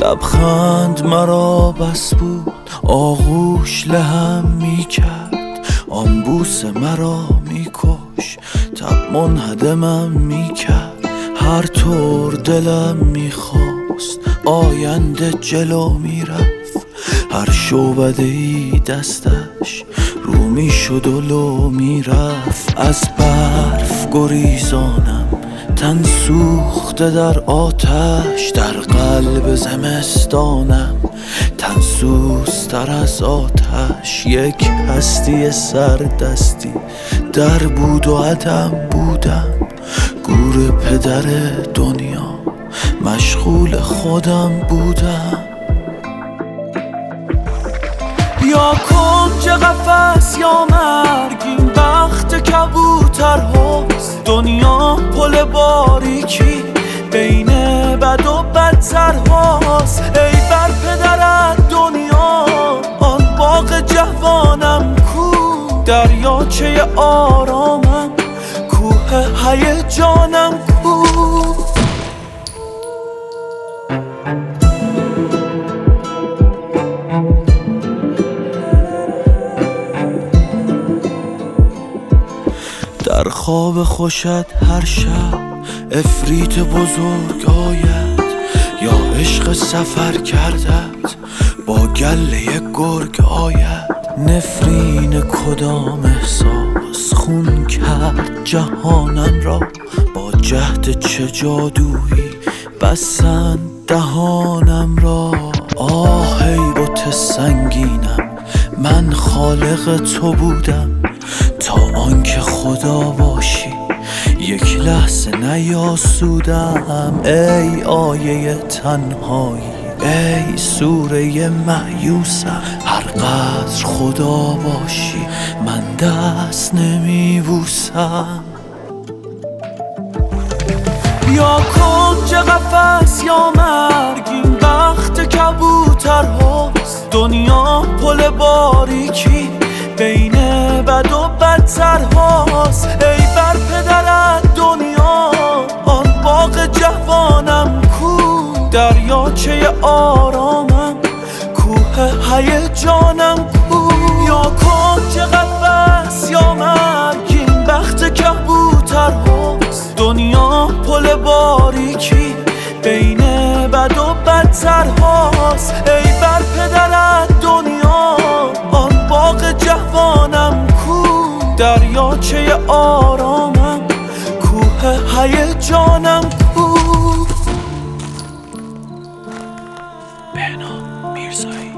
لبخند مرا بس بود، آغوش لهم میکرد، آن بوس مرا میکش، تب منهدمم میکرد. هر طور دلم میخواست آینده جلو میرفت، هر شعبده‌ای دستش رو میشد و لو میرفت. از برف گریزانم تن سوخته در آتش، در قلب زمستانم تن سوزتر از آتش. یک هستی سردستی در بود و عدم بودم، گور پدر دنیا مشغول خودم بودم. یا کنج قفس یا مرگ، این بخت کبوتر هاست. دنیا پل باریکی بین بد و بدتر هاست. ای بر پدرت دنیا، آن باغ جوانم کو، دریاچه آرامم، کوه هیجانم کو. در خواب خوشت هر شب عفریت بزرگ آید، یا عشق سفر کردت با گله گرگ آید. نفرین کدام احساس خون کرد جهانم را، با جهد چه جادویی بستند دهانم را. آه ای بت سنگینم، من خالق تو بودم، تا آنکه خدا باشی یک لحظه نیاسودم. ای آیه تنهایی، ای سوره مأیوسم، هر قدر خدا باشی من دست نمیبوسم. یا کنج قفس یا مرگ، این بخت کبوتر هاست. دنیا پل باریکی بین بد و بدتر هاست. ای بر پدرت دنیا، آن باغ جوانم کو، دریاچه آرامم، کوه هیجانم کو. یا کنج قفس یا مرگ، این بخت کبوتر هاست. دنیا پل باریکی بین بد و بدتر هاست. ای بر پدرت دنیا، آن باغ جوانم کو، دریاچه آرامم، کوه هیجانم کو. بهنام میرزایی.